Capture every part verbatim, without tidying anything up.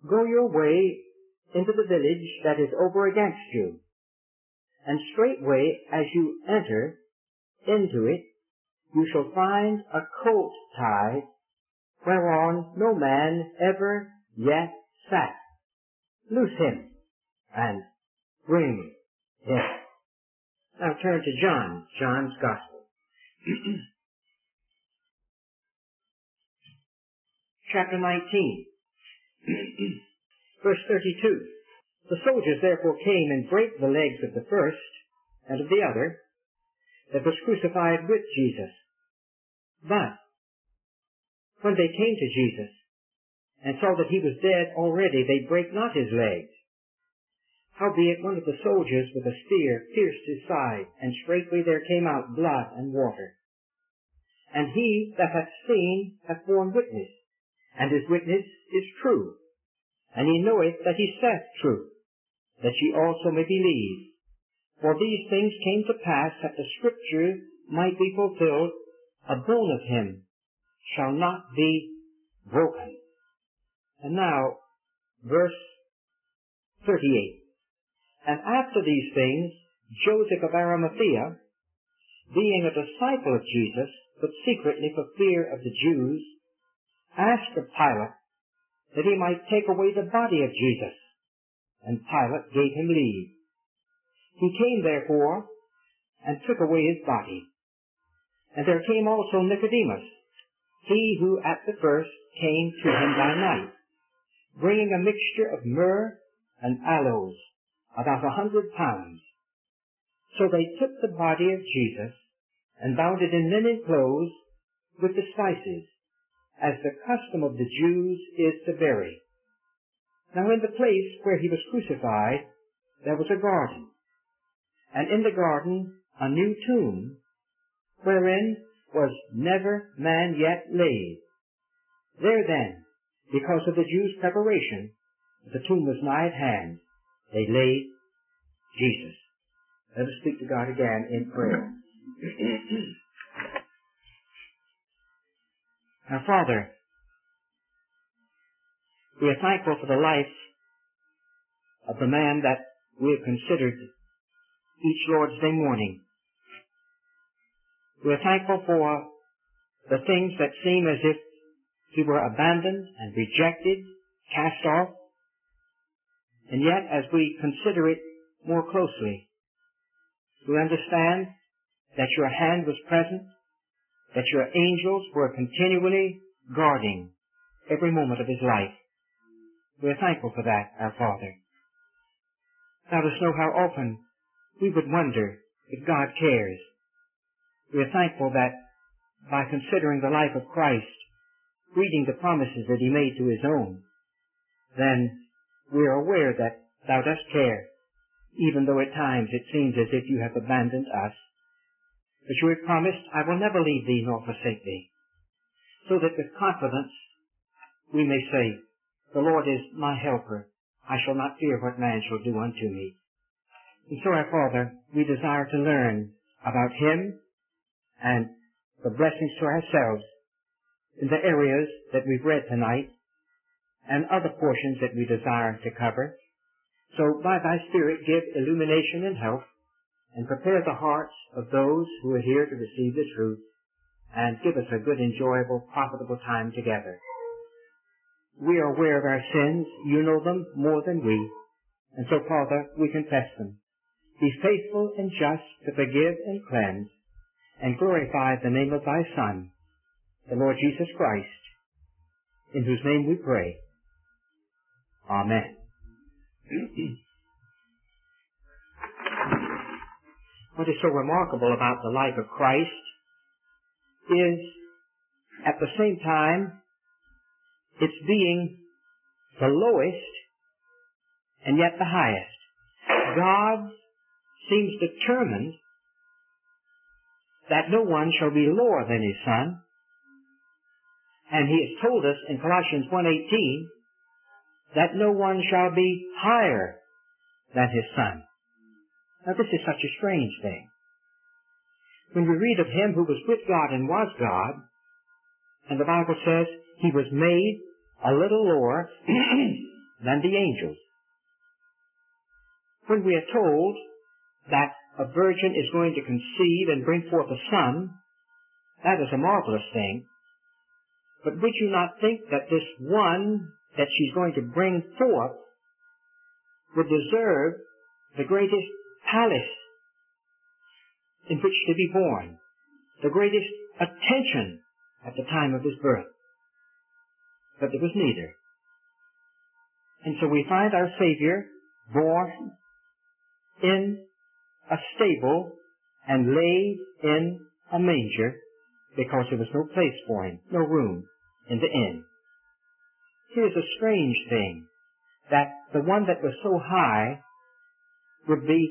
Go your way into the village that is over against you, and straightway as you enter into it, you shall find a colt tied, whereon no man ever yet sat. Loose him, and bring him. Now turn to John, John's Gospel. Chapter nineteen, verse thirty-two. The soldiers therefore came and brake the legs of the first and of the other that was crucified with Jesus. But when they came to Jesus and saw that he was dead already, they brake not his legs. Howbeit one of the soldiers with a spear pierced his side, and straightway there came out blood and water. And he that hath seen hath borne witness, and his witness is true. And he knoweth that he saith truth, that ye also may believe. For these things came to pass that the scripture might be fulfilled, a bone of him shall not be broken. And now, verse thirty-eight. And after these things, Joseph of Arimathea, being a disciple of Jesus, but secretly for fear of the Jews, asked of Pilate that he might take away the body of Jesus. And Pilate gave him leave. He came therefore, and took away his body. And there came also Nicodemus, he who at the first came to him by night, bringing a mixture of myrrh and aloes, about a hundred pounds. So they took the body of Jesus, and bound it in linen clothes with the spices, as the custom of the Jews is to bury. Now in the place where he was crucified, there was a garden, and in the garden a new tomb, wherein was never man yet laid. There then, because of the Jews' preparation, the tomb was nigh at hand, they laid Jesus. Let us speak to God again in prayer. Now, Father, we are thankful for the life of the man that we have considered each Lord's Day morning. We are thankful for the things that seem as if he were abandoned and rejected, cast off. And yet, as we consider it more closely, we understand that your hand was present, that your angels were continually guarding every moment of his life. We are thankful for that, our Father. Let us know how often we would wonder if God cares. We are thankful that by considering the life of Christ, reading the promises that he made to his own, then we are aware that thou dost care, even though at times it seems as if you have abandoned us. But you have promised, I will never leave thee nor forsake thee, so that with confidence we may say, the Lord is my helper. I shall not fear what man shall do unto me. And so, our Father, we desire to learn about him and the blessings to ourselves in the areas that we've read tonight and other portions that we desire to cover. So, by thy Spirit, give illumination and help, and prepare the hearts of those who are here to receive the truth, and give us a good, enjoyable, profitable time together. We are aware of our sins. You know them more than we. And so, Father, we confess them. Be faithful and just to forgive and cleanse, and glorify the name of thy Son, the Lord Jesus Christ, in whose name we pray. Amen. What is so remarkable about the life of Christ is, at the same time, it's being the lowest and yet the highest. God seems determined that no one shall be lower than his Son, and he has told us in Colossians one eighteen that no one shall be higher than his Son. Now this is such a strange thing. When we read of him who was with God and was God, and the Bible says he was made a little lower than the angels. When we are told that a virgin is going to conceive and bring forth a son, that is a marvelous thing. But would you not think that this one that she's going to bring forth would deserve the greatest palace in which to be born, the greatest attention at the time of his birth? But there was neither. And so we find our Savior born in a stable and laid in a manger because there was no place for him, no room in the inn. Here's a strange thing, that the one that was so high would be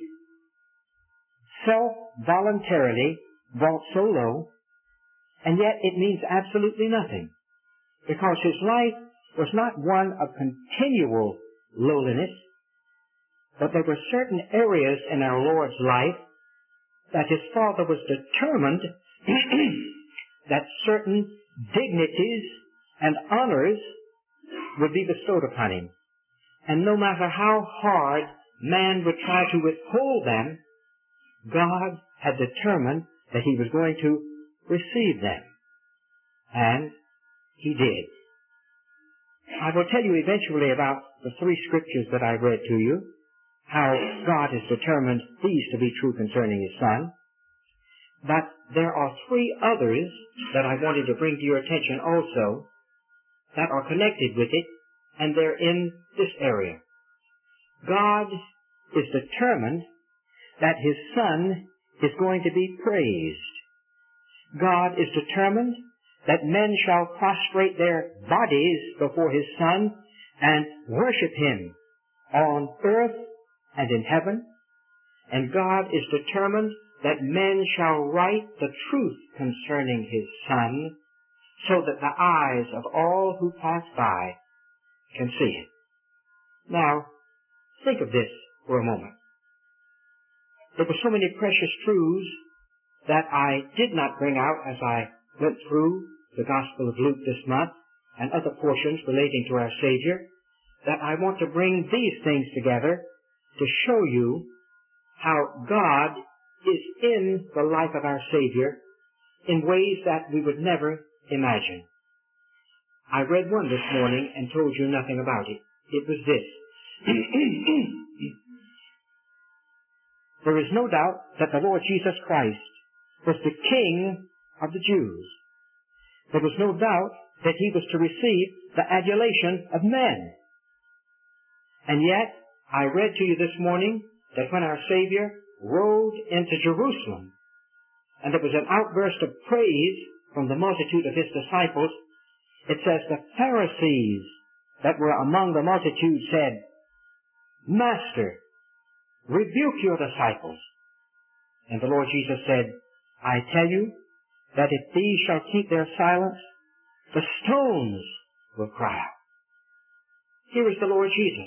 self-voluntarily brought so low, and yet it means absolutely nothing, because his life was not one of continual lowliness, but there were certain areas in our Lord's life that his Father was determined that certain dignities and honors would be bestowed upon him. And no matter how hard man would try to withhold them, God had determined that he was going to receive them. And he did. I will tell you eventually about the three scriptures that I read to you, how God has determined these to be true concerning his Son. But there are three others that I wanted to bring to your attention also that are connected with it, and they're in this area. God is determined that his Son is going to be praised. God is determined that men shall prostrate their bodies before his Son and worship him on earth and in heaven. And God is determined that men shall write the truth concerning his Son, so that the eyes of all who pass by can see it. Now, think of this for a moment. There were so many precious truths that I did not bring out as I went through the Gospel of Luke this month and other portions relating to our Savior, that I want to bring these things together to show you how God is in the life of our Savior in ways that we would never imagine. I read one this morning and told you nothing about it. It was this. There is no doubt that the Lord Jesus Christ was the King of the Jews. There was no doubt that he was to receive the adulation of men. And yet, I read to you this morning that when our Savior rode into Jerusalem, and there was an outburst of praise from the multitude of his disciples, it says the Pharisees that were among the multitude said, "Master, rebuke your disciples." And the Lord Jesus said, "I tell you that if these shall keep their silence, the stones will cry out." Here is the Lord Jesus.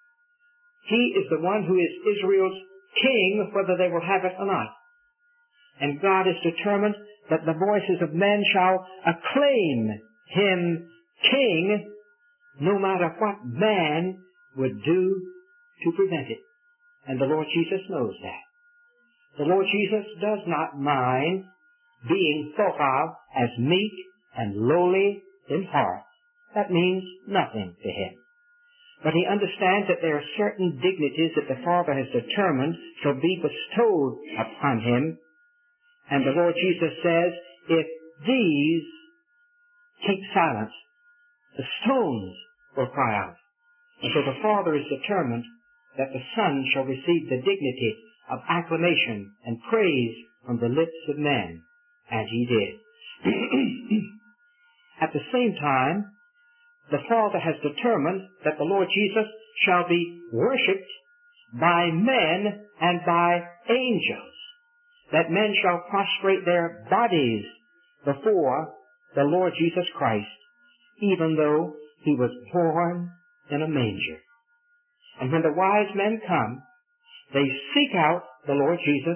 He is the one who is Israel's king, whether they will have it or not. And God is determined that the voices of men shall acclaim him king, no matter what man would do to prevent it. And the Lord Jesus knows that. The Lord Jesus does not mind being thought of as meek and lowly in heart. That means nothing to him. But he understands that there are certain dignities that the Father has determined shall be bestowed upon him. And the Lord Jesus says, if these keep silence, the stones will cry out. And so the Father is determined that the Son shall receive the dignity of acclamation and praise from the lips of men. And he did. At the same time, the Father has determined that the Lord Jesus shall be worshipped by men and by angels, that men shall prostrate their bodies before the Lord Jesus Christ, even though he was born in a manger. And when the wise men come, they seek out the Lord Jesus,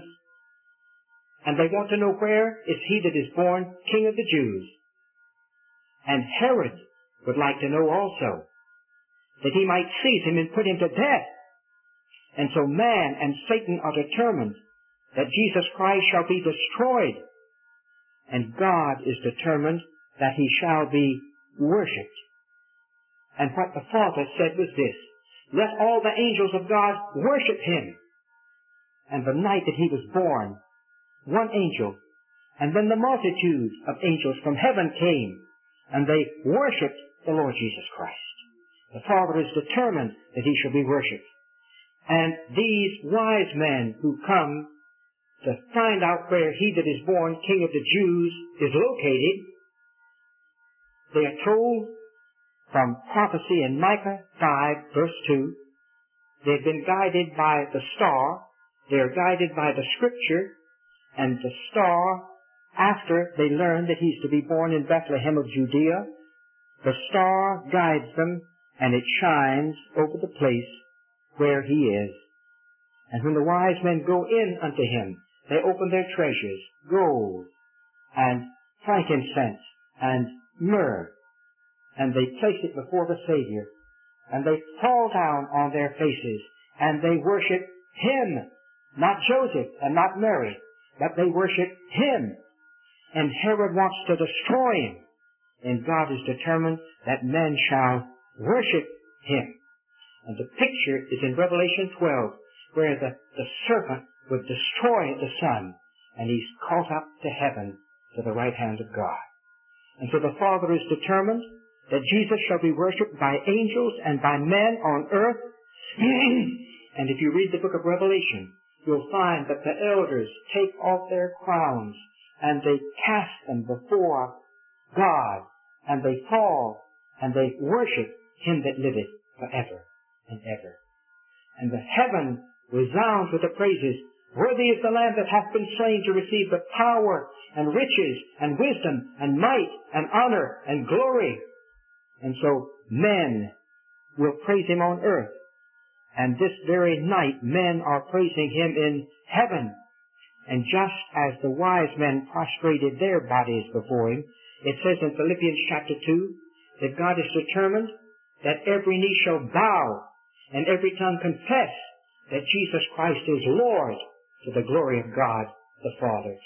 and they want to know, where is he that is born King of the Jews? And Herod would like to know also, that he might seize him and put him to death. And so man and Satan are determined that Jesus Christ shall be destroyed, and God is determined that he shall be worshipped. And what the Father said was this: let all the angels of God worship him. And the night that he was born, one angel, and then the multitude of angels from heaven came, and they worshipped the Lord Jesus Christ. The Father is determined that he shall be worshipped. And these wise men who come to find out where he that is born King of the Jews is located, they are told from prophecy in Micah five, verse two, they've been guided by the star, they are guided by the Scripture, and the star, after they learn that he's to be born in Bethlehem of Judea, the star guides them, and it shines over the place where he is. And when the wise men go in unto him, they open their treasures, gold, and frankincense, and myrrh, and they place it before the Savior, and they fall down on their faces, and they worship him, not Joseph and not Mary, but they worship him. And Herod wants to destroy him, and God is determined that men shall worship him. And the picture is in Revelation twelve, where the, the serpent would destroy the Son, and he's caught up to heaven to the right hand of God. And so the Father is determined that Jesus shall be worshipped by angels and by men on earth. And if you read the book of Revelation, you'll find that the elders take off their crowns and they cast them before God, and they fall and they worship him that liveth forever and ever. And the heaven resounds with the praises, worthy is the Lamb that hath been slain to receive the power and riches and wisdom and might and honor and glory. And so men will praise him on earth. And this very night men are praising him in heaven. And just as the wise men prostrated their bodies before him, it says in Philippians chapter two that God is determined that every knee shall bow and every tongue confess that Jesus Christ is Lord, to the glory of God the Father.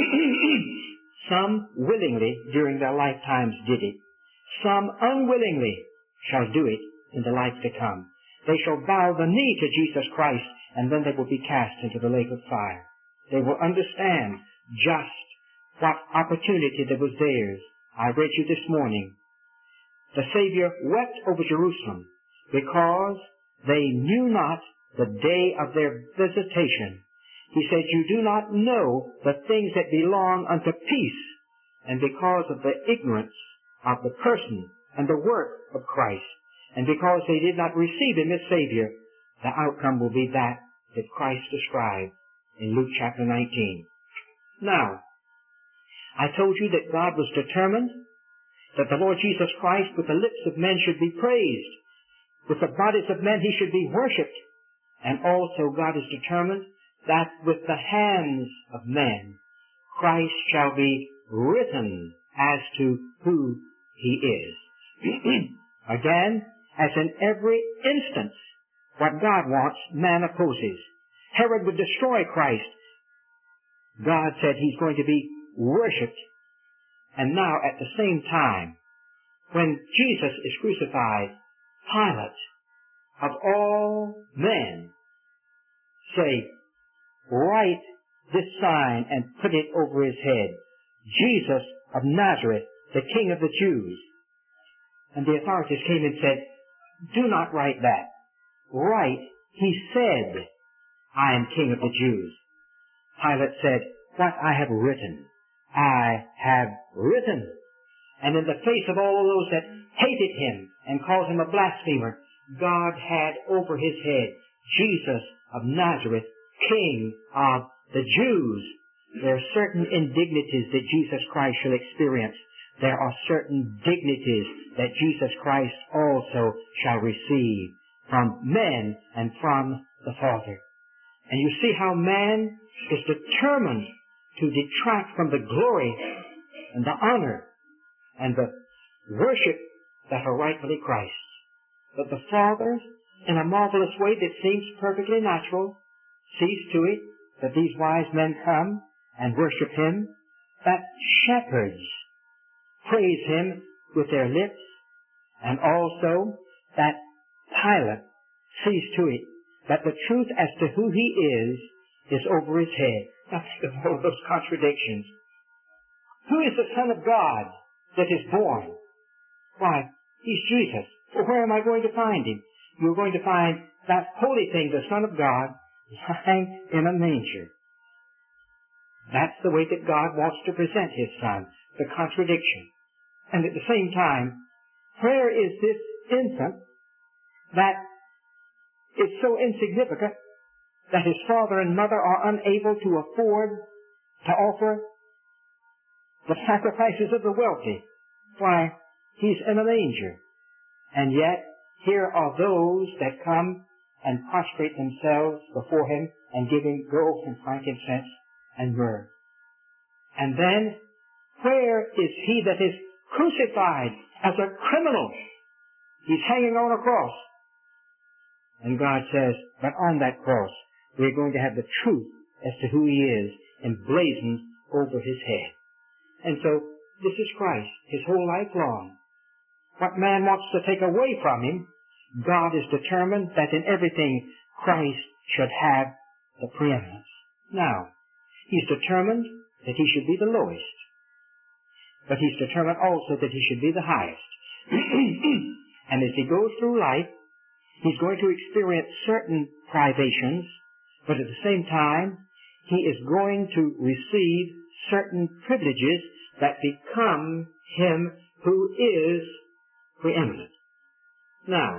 Some willingly during their lifetimes did it. Some unwillingly shall do it in the life to come. They shall bow the knee to Jesus Christ, and then they will be cast into the lake of fire. They will understand just what opportunity there was theirs. I read you this morning. The Savior wept over Jerusalem because they knew not the day of their visitation. He said, you do not know the things that belong unto peace, and because of the ignorance of the person and the work of Christ, and because they did not receive him as Savior, the outcome will be that that Christ described in Luke chapter nineteen. Now, I told you that God was determined that the Lord Jesus Christ with the lips of men should be praised, with the bodies of men he should be worshipped, and also God is determined that with the hands of men Christ shall be written as to who he is. Again, as in every instance, what God wants, man opposes. Herod would destroy Christ. God said he's going to be worshipped. And now, at the same time, when Jesus is crucified, Pilate, of all men, say, write this sign and put it over his head. Jesus of Nazareth, the King of the Jews. And the authorities came and said, do not write that. Write, he said, I am King of the Jews. Pilate said, what I have written, I have written. And in the face of all those that hated him and called him a blasphemer, God had over his head Jesus of Nazareth, King of the Jews. There are certain indignities that Jesus Christ shall experience. There are certain dignities that Jesus Christ also shall receive from men and from the Father. And you see how man is determined to detract from the glory and the honor and the worship that are rightfully Christ's. But the Father, in a marvelous way that seems perfectly natural, sees to it that these wise men come and worship Him, that shepherds praise Him with their lips, and also that Pilate sees to it that the truth as to who He is is over his head. Now think of all those contradictions. Who is the Son of God that is born? Why, He's Jesus. Well, where am I going to find Him? You're going to find that holy thing, the Son of God, lying in a manger. That's the way that God wants to present His Son, the contradiction. And at the same time, where is this infant that is so insignificant that his father and mother are unable to afford to offer the sacrifices of the wealthy? Why, He's in a manger. And yet, here are those that come and prostrate themselves before Him and give Him gold and frankincense and myrrh. And then, where is He that is crucified as a criminal? He's hanging on a cross. And God says, but on that cross, we're going to have the truth as to who He is emblazoned over His head. And so, this is Christ, His whole life long. What man wants to take away from Him, God is determined that in everything Christ should have the preeminence. Now, He's determined that He should be the lowest. But He's determined also that He should be the highest. And as He goes through life, He's going to experience certain privations, but at the same time, He is going to receive certain privileges that become Him who is preeminent. Now,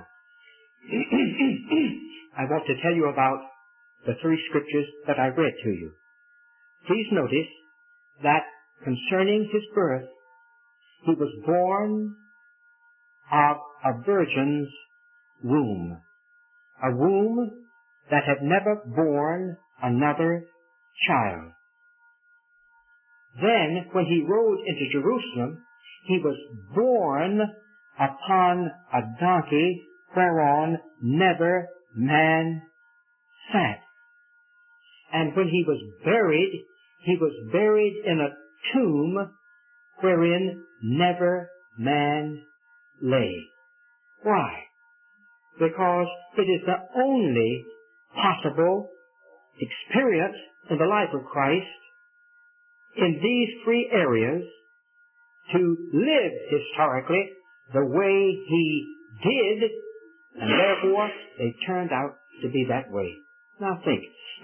I want to tell you about the three scriptures that I read to you. Please notice that concerning His birth, He was born of a virgin's womb, a womb that had never borne another child. Then, when He rode into Jerusalem, He was born upon a donkey whereon never man sat. And when He was buried, He was buried in a tomb wherein never man lay. Why? Because it is the only possible experience in the life of Christ in these three areas to live historically the way He did, and therefore they turned out to be that way. Now think.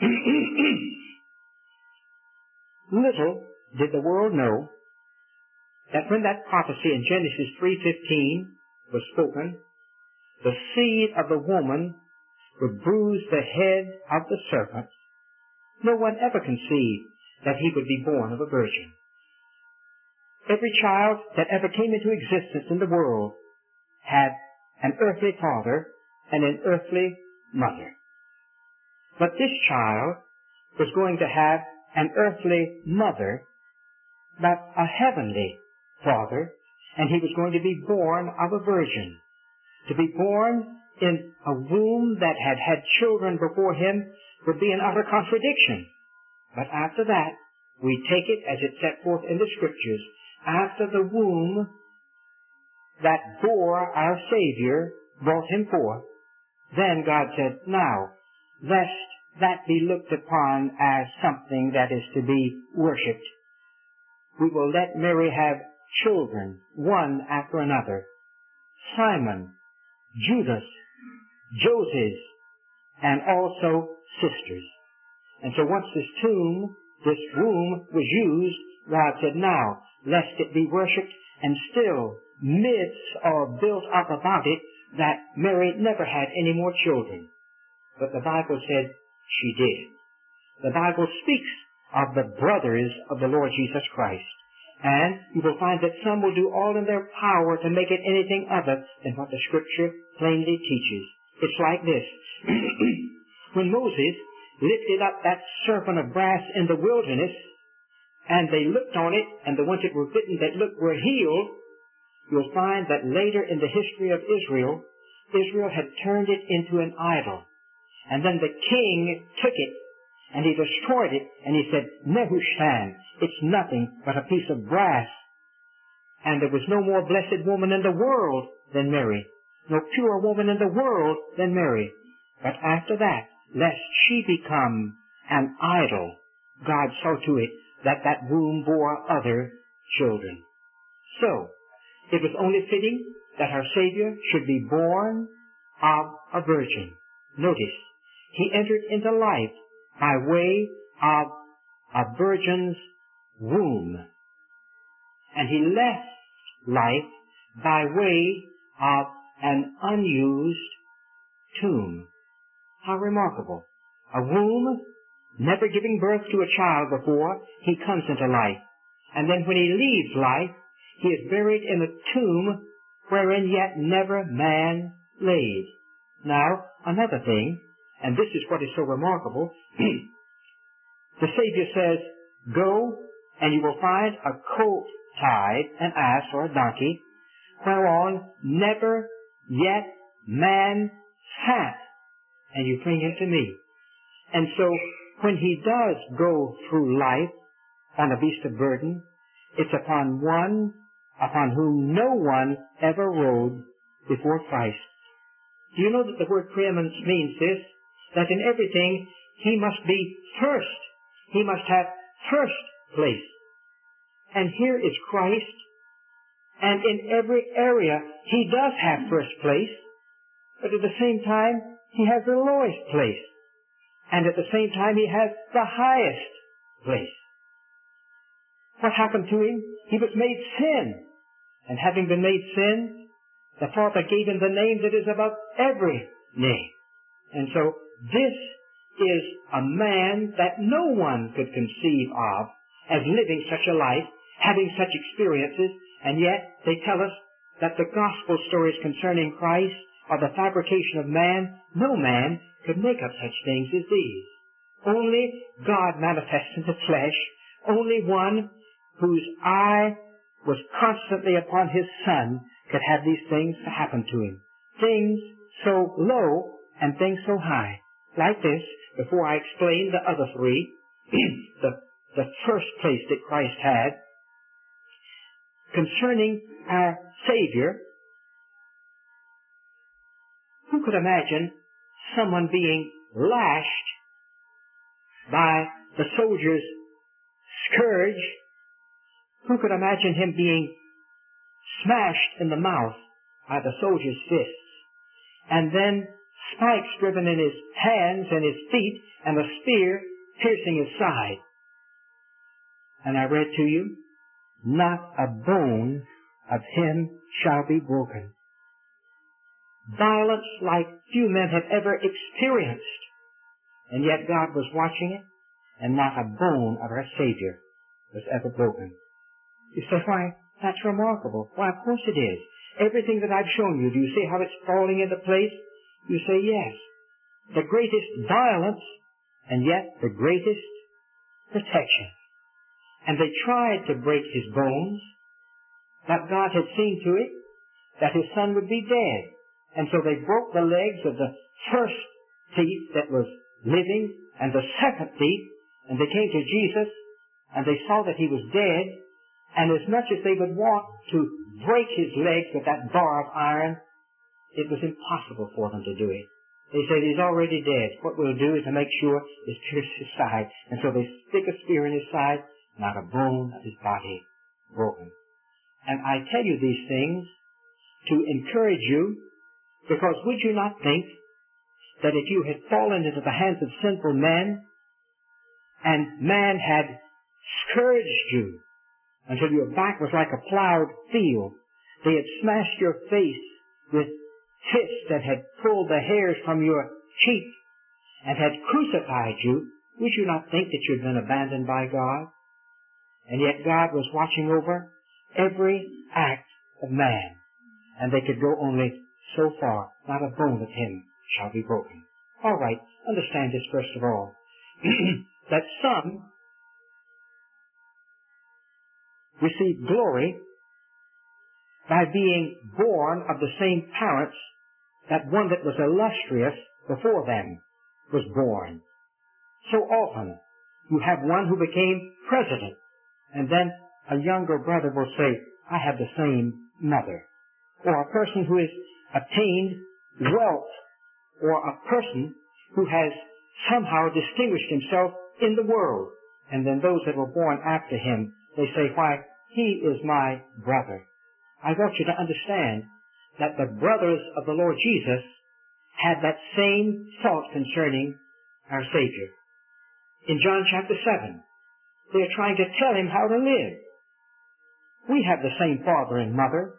Little did the world know that when that prophecy in Genesis three fifteen was spoken, the seed of the woman would bruise the head of the serpent, no one ever conceived that he would be born of a virgin. Every child that ever came into existence in the world had an earthly father and an earthly mother. But this child was going to have an earthly mother, but a heavenly father, and he was going to be born of a virgin. To be born in a womb that had had children before him would be an utter contradiction. But after that, we take it as it's set forth in the Scriptures. After the womb that bore our Savior, brought Him forth, then God said, now, lest that be looked upon as something that is to be worshipped, we will let Mary have children, one after another. Simon, Judas, Joses, and also sisters. And so once this tomb, this womb was used, God said, now, lest it be worshipped, and still myths are built up about it that Mary never had any more children. But the Bible said she did. The Bible speaks of the brothers of the Lord Jesus Christ. And you will find that some will do all in their power to make it anything other than what the Scripture plainly teaches. It's like this. When Moses lifted up that serpent of brass in the wilderness, and they looked on it, and the ones that were bitten that looked were healed, you'll find that later in the history of Israel, Israel had turned it into an idol. And then the king took it and he destroyed it and he said, Nehushtan, it's nothing but a piece of brass. And there was no more blessed woman in the world than Mary. No pure woman in the world than Mary. But after that, lest she become an idol, God saw to it that that womb bore other children. So, it was only fitting that our Savior should be born of a virgin. Notice, he entered into life by way of a virgin's womb. And he left life by way of an unused tomb. How remarkable. A womb, never giving birth to a child before, he comes into life. And then when he leaves life, he is buried in a tomb wherein yet never man laid. Now, another thing, and this is what is so remarkable, the Savior says, go and you will find a colt tied, an ass or a donkey, whereon never yet man sat, and you bring him to me. And so, when he does go through life on a beast of burden, it's upon one upon whom no one ever rode before Christ. Do you know that the word preeminence means this? That in everything he must be first. He must have first place. And here is Christ, and in every area he does have first place, but at the same time he has the lowest place. And at the same time he has the highest place. What happened to him? He was made sin. And having been made sin, the Father gave him the name that is above every name. And so this is a man that no one could conceive of as living such a life, having such experiences, and yet they tell us that the gospel stories concerning Christ are the fabrication of man. No man could make up such things as these. Only God manifest in the flesh, only one whose eye was constantly upon his Son could have these things to happen to him. Things so low and things so high. Like this, before I explain the other three, the, the first place that Christ had, concerning our Savior, who could imagine someone being lashed by the soldier's scourge? Who could imagine him being smashed in the mouth by the soldier's fists, and then spikes driven in his hands and his feet, and a spear piercing his side? And I read to you, not a bone of him shall be broken. Violence like few men have ever experienced, and yet God was watching it, and not a bone of our Savior was ever broken. You say, why, that's remarkable. Why, of course it is. Everything that I've shown you, do you see how it's falling into place? You say, yes. The greatest violence, and yet the greatest protection. And they tried to break his bones, but God had seen to it that his Son would be dead. And so they broke the legs of the first thief that was living, and the second thief, and they came to Jesus, and they saw that he was dead, and as much as they would want to break his legs with that bar of iron, it was impossible for them to do it. They said, he's already dead. What we'll do is to make sure is pierce his side. And so they stick a spear in his side, not a bone of his body broken. And I tell you these things to encourage you, because would you not think that if you had fallen into the hands of sinful men, and man had scourged you until your back was like a plowed field, they had smashed your face with fists that had pulled the hairs from your cheek and had crucified you, would you not think that you had been abandoned by God? And yet God was watching over every act of man, and they could go only so far. Not a bone of him shall be broken. All right, understand this first of all, that some receive glory by being born of the same parents that one that was illustrious before them was born. So often you have one who became president, and then a younger brother will say, I have the same mother. Or a person who has attained wealth, or a person who has somehow distinguished himself in the world. And then those that were born after him, they say, why, he is my brother. I want you to understand that the brothers of the Lord Jesus had that same thought concerning our Savior. In John chapter seven, they are trying to tell him how to live. We have the same father and mother.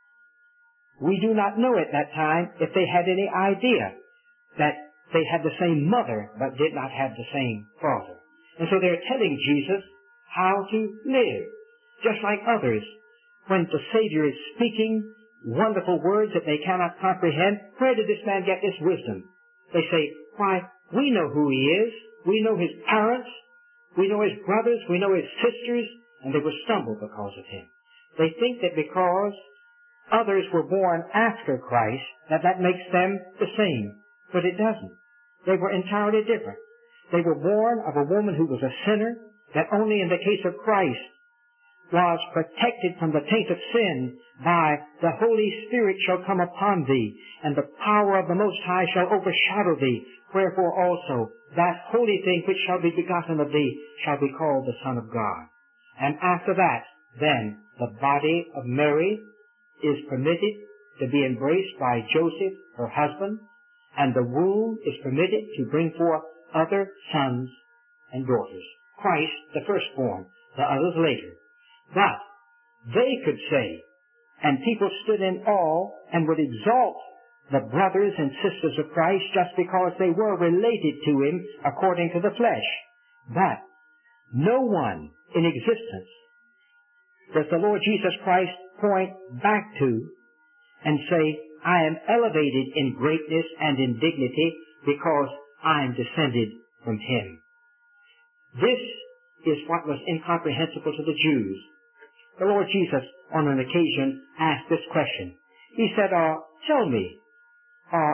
We do not know at that time if they had any idea that they had the same mother but did not have the same father. And so they're telling Jesus how to live. Just like others, when the Savior is speaking wonderful words that they cannot comprehend, where did this man get this wisdom? They say, why, we know who he is. We know his parents. We know his brothers. We know his sisters. And they will stumble because of him. They think that because others were born after Christ, that that makes them the same. But it doesn't. They were entirely different. They were born of a woman who was a sinner, that only in the case of Christ was protected from the taint of sin by the Holy Spirit shall come upon thee, and the power of the Most High shall overshadow thee. Wherefore also that holy thing which shall be begotten of thee shall be called the Son of God. And after that, then, the body of Mary is permitted to be embraced by Joseph, her husband, and the womb is permitted to bring forth other sons and daughters. Christ, the firstborn, the others later. But they could say, and people stood in awe and would exalt the brothers and sisters of Christ just because they were related to him according to the flesh. But no one in existence does the Lord Jesus Christ point back to and say, I am elevated in greatness and in dignity because I am descended from him. This is what was incomprehensible to the Jews. The Lord Jesus, on an occasion, asked this question. He said, uh, tell me, uh,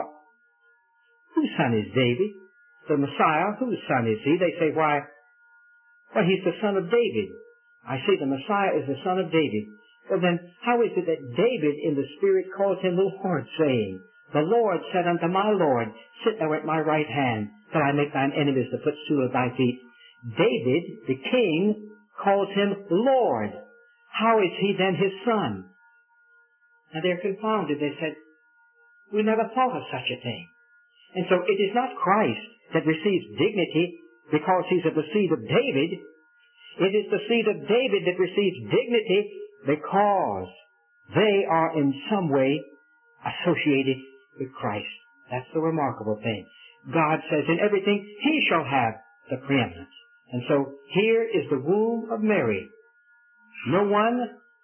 whose son is David? The Messiah, whose son is he? They say, why, well, he's the son of David. I say the Messiah is the son of David. Well then, how is it that David in the Spirit calls him Lord, saying, the Lord said unto my Lord, sit thou at my right hand, till I make thine enemies the footstool of thy feet. David, the king, calls him Lord. How is he then his son? And they're confounded. They said, we never thought of such a thing. And so it is not Christ that receives dignity because he's of the seed of David. It is the seed of David that receives dignity because they are in some way associated with Christ. That's the remarkable thing. God says in everything he shall have the preeminence. And so here is the womb of Mary. No one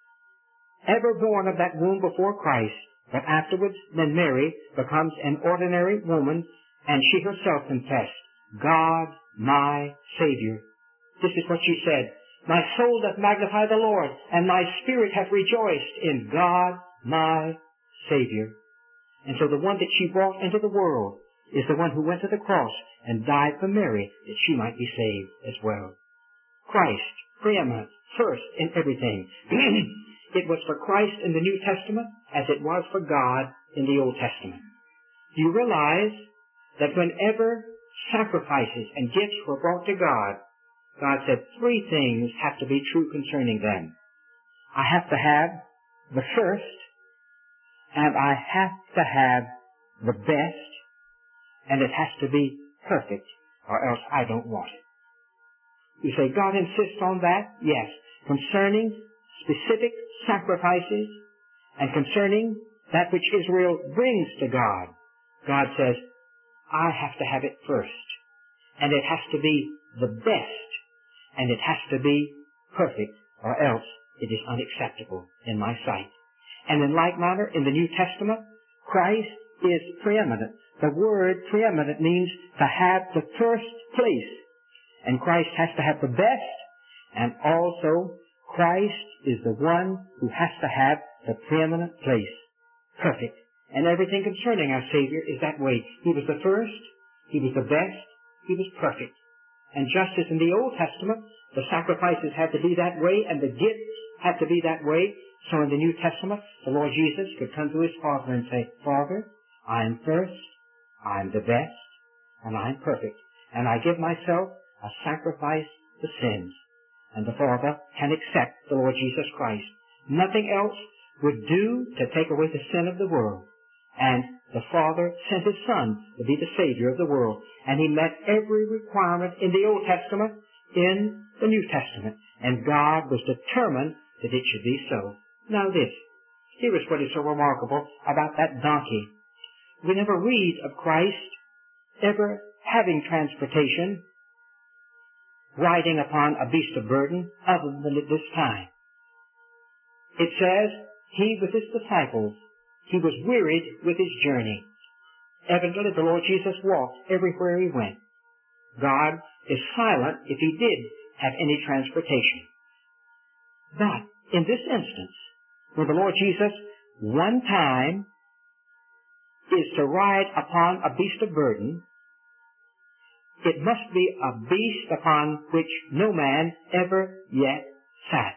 ever born of that womb before Christ, but afterwards then Mary becomes an ordinary woman, and she herself confessed, God my Savior. This is what she said, my soul doth magnify the Lord, and my spirit hath rejoiced in God my Savior. And so the one that she brought into the world is the one who went to the cross and died for Mary that she might be saved as well. Christ, preeminent, first in everything. It was for Christ in the New Testament as it was for God in the Old Testament. Do you realize that whenever sacrifices and gifts were brought to God, God said three things have to be true concerning them. I have to have the first, and I have to have the best, and it has to be perfect, or else I don't want it. You say, God insists on that? Yes. Concerning specific sacrifices and concerning that which Israel brings to God, God says, I have to have it first. And it has to be the best. And it has to be perfect, or else it is unacceptable in my sight. And in like manner, in the New Testament, Christ is preeminent. The word preeminent means to have the first place. And Christ has to have the best, and also Christ is the one who has to have the preeminent place. Perfect And everything concerning our Savior is that way. He was the first, He was the best, He was perfect. And just as in the Old Testament, the sacrifices had to be that way and the gifts had to be that way, so in the New Testament, the Lord Jesus could come to His Father and say, Father, I am first, I am the best, and I am perfect. And I give myself a sacrifice for sins. And the Father can accept the Lord Jesus Christ. Nothing else would do to take away the sin of the world. And the Father sent His Son to be the Savior of the world. And He met every requirement in the Old Testament, in the New Testament. And God was determined that it should be so. Now this, here is what is so remarkable about that donkey. We never read of Christ ever having transportation, riding upon a beast of burden, other than at this time. It says, He with His disciples, He was wearied with His journey. Evidently, the Lord Jesus walked everywhere He went. God is silent if He did have any transportation. But in this instance, where the Lord Jesus one time is to ride upon a beast of burden, it must be a beast upon which no man ever yet sat.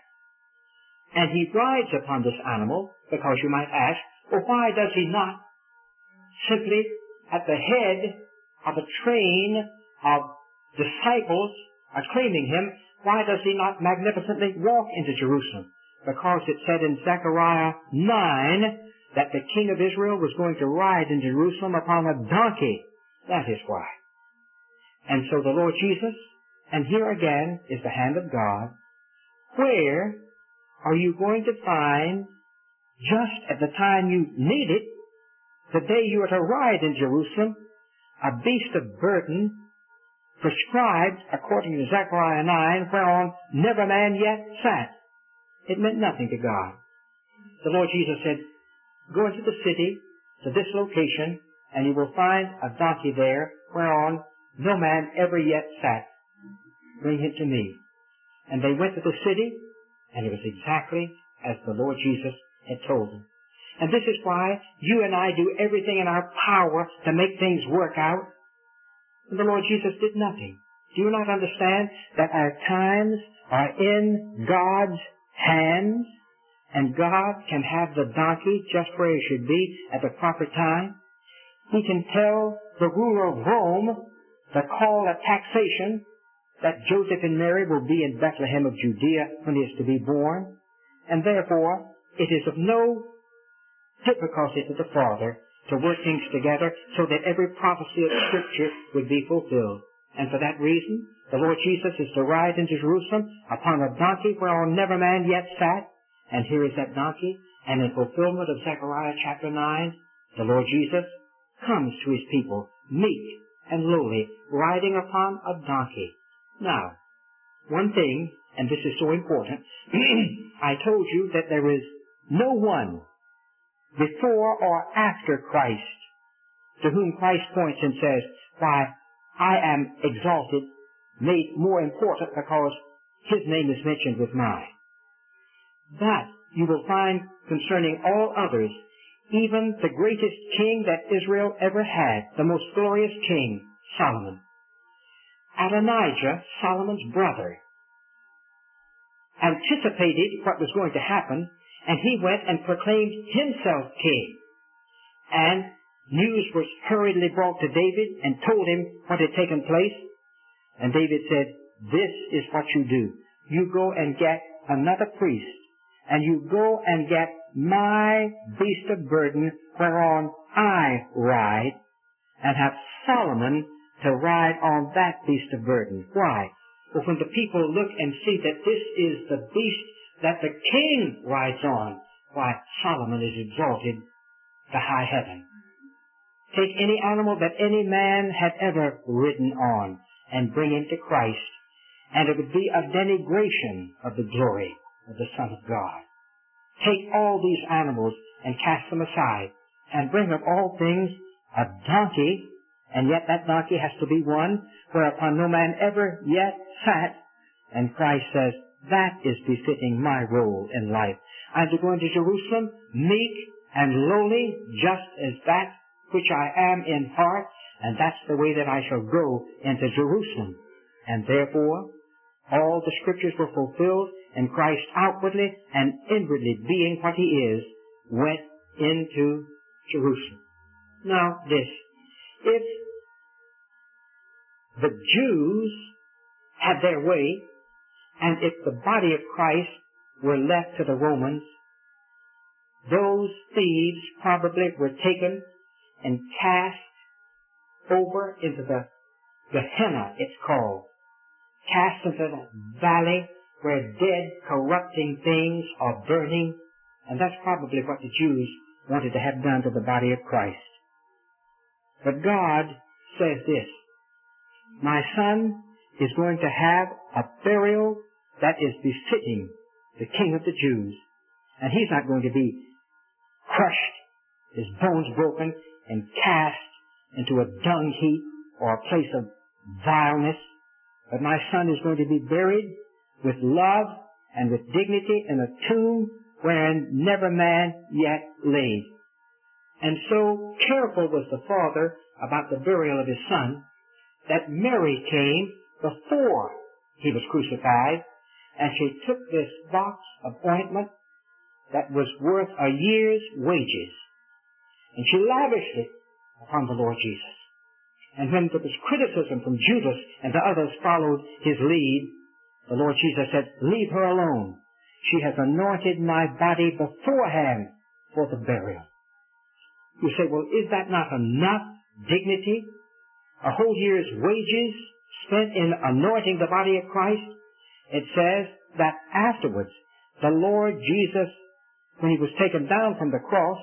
And He rides upon this animal because you might ask, well, why does He not simply at the head of a train of disciples acclaiming Him, why does He not magnificently walk into Jerusalem? Because it said in Zechariah nine that the King of Israel was going to ride in Jerusalem upon a donkey. That is why. And so the Lord Jesus, and here again is the hand of God, where are you going to find, just at the time you need it, the day you are to ride in Jerusalem, a beast of burden prescribed according to Zechariah nine, whereon never man yet sat? It meant nothing to God. The Lord Jesus said, go into the city, to this location, and you will find a donkey there, whereon no man ever yet sat. Bring him to me. And they went to the city, and it was exactly as the Lord Jesus had told them. And this is why you and I do everything in our power to make things work out. And the Lord Jesus did nothing. Do you not understand that our times are in God's hands, and God can have the donkey just where he should be at the proper time? He can tell the ruler of Rome the call of taxation that Joseph and Mary will be in Bethlehem of Judea when he is to be born, and therefore it is of no difficulty to the Father to work things together so that every prophecy of Scripture would be fulfilled. And for that reason, the Lord Jesus is to ride into Jerusalem upon a donkey whereon never man yet sat, and here is that donkey, and in fulfillment of Zechariah chapter nine, the Lord Jesus comes to His people, meek and lowly, riding upon a donkey. Now, one thing, and this is so important, I told you that there is no one before or after Christ to whom Christ points and says, why, I am exalted, made more important because His name is mentioned with mine. But you will find concerning all others, even the greatest king that Israel ever had, the most glorious king, Solomon. Adonijah, Solomon's brother, anticipated what was going to happen, and he went and proclaimed himself king. And news was hurriedly brought to David and told him what had taken place. And David said, this is what you do. You go and get another priest, and you go and get my beast of burden whereon I ride, and have Solomon to ride on that beast of burden. Why? Well, when the people look and see that this is the beast that the king rides on, why, Solomon is exalted to high heaven. Take any animal that any man had ever ridden on and bring him to Christ, and it would be a denigration of the glory of the Son of God. Take all these animals and cast them aside, and bring of all things a donkey, and yet that donkey has to be one whereupon no man ever yet sat. And Christ says, that is befitting my role in life. I'm to go into Jerusalem meek and lowly, just as that which I am in heart, and that's the way that I shall go into Jerusalem. And therefore, all the scriptures were fulfilled, and Christ outwardly and inwardly, being what he is, went into Jerusalem. Now, this, if the Jews had their way, and if the body of Christ were left to the Romans, those thieves probably were taken and cast over into the Gehenna, it's called, cast into the valley where dead, corrupting things are burning, and that's probably what the Jews wanted to have done to the body of Christ. But God says this, my son is going to have a burial that is befitting the King of the Jews, and he's not going to be crushed, his bones broken, and cast into a dung heap or a place of vileness. But my son is going to be buried with love and with dignity in a tomb wherein never man yet laid. And so careful was the father about the burial of his son that Mary came before he was crucified, and she took this box of ointment that was worth a year's wages, and she lavished it upon the Lord Jesus. And when there was criticism from Judas and the others followed his lead, the Lord Jesus said, leave her alone. She has anointed my body beforehand for the burial. You say, well, is that not enough dignity? A whole year's wages spent in anointing the body of Christ? It says that afterwards, the Lord Jesus, when he was taken down from the cross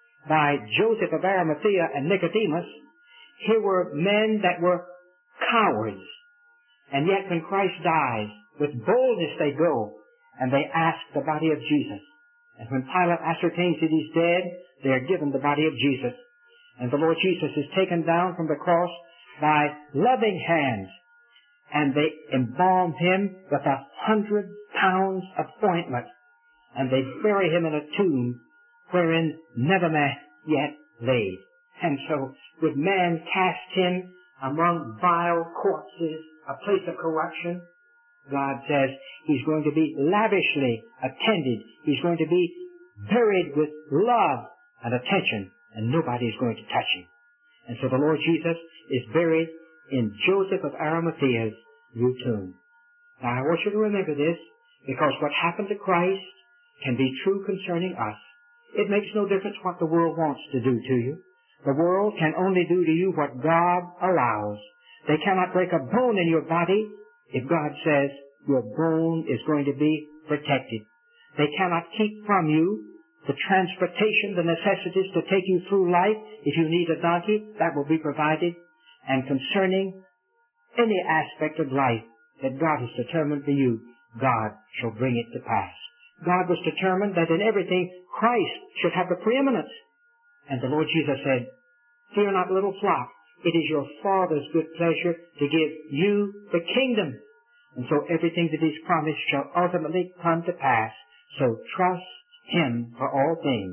by Joseph of Arimathea and Nicodemus, here were men that were cowards. And yet when Christ dies, with boldness they go and they ask the body of Jesus. And when Pilate ascertains that he's dead, they are given the body of Jesus. And the Lord Jesus is taken down from the cross by loving hands. And they embalm him with a hundred pounds of ointment. And they bury him in a tomb wherein never man yet laid. And so would man cast him among vile corpses, a place of corruption? God says he's going to be lavishly attended. He's going to be buried with love and attention, and nobody's going to touch him. And so the Lord Jesus is buried in Joseph of Arimathea's new tomb. Now I want you to remember this, because what happened to Christ can be true concerning us. It makes no difference what the world wants to do to you. The world can only do to you what God allows. They cannot break a bone in your body if God says your bone is going to be protected. They cannot keep from you the transportation, the necessities to take you through life. If you need a donkey, that will be provided. And concerning any aspect of life that God has determined for you, God shall bring it to pass. God was determined that in everything Christ should have the preeminence. And the Lord Jesus said, fear not, little flock. It is your Father's good pleasure to give you the kingdom. And so everything that He's promised shall ultimately come to pass. So trust Him for all things.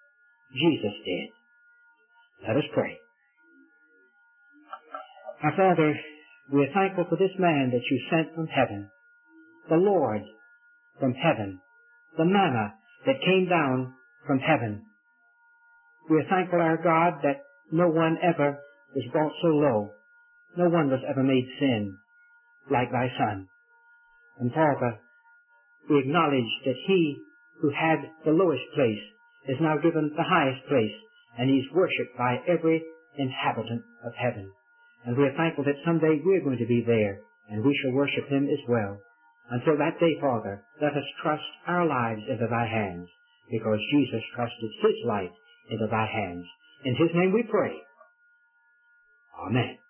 Jesus did. Let us pray. Our Father, we are thankful for this man that you sent from heaven, the Lord from heaven, the manna that came down from heaven. We are thankful, our God, that no one ever was brought so low. No one was ever made sin like thy Son. And Father, we acknowledge that he who had the lowest place is now given the highest place, and he's worshipped by every inhabitant of heaven. And we are thankful that someday we're going to be there, and we shall worship him as well. Until that day, Father, let us trust our lives into thy hands, because Jesus trusted his life into thy hands. In his name we pray. Amen.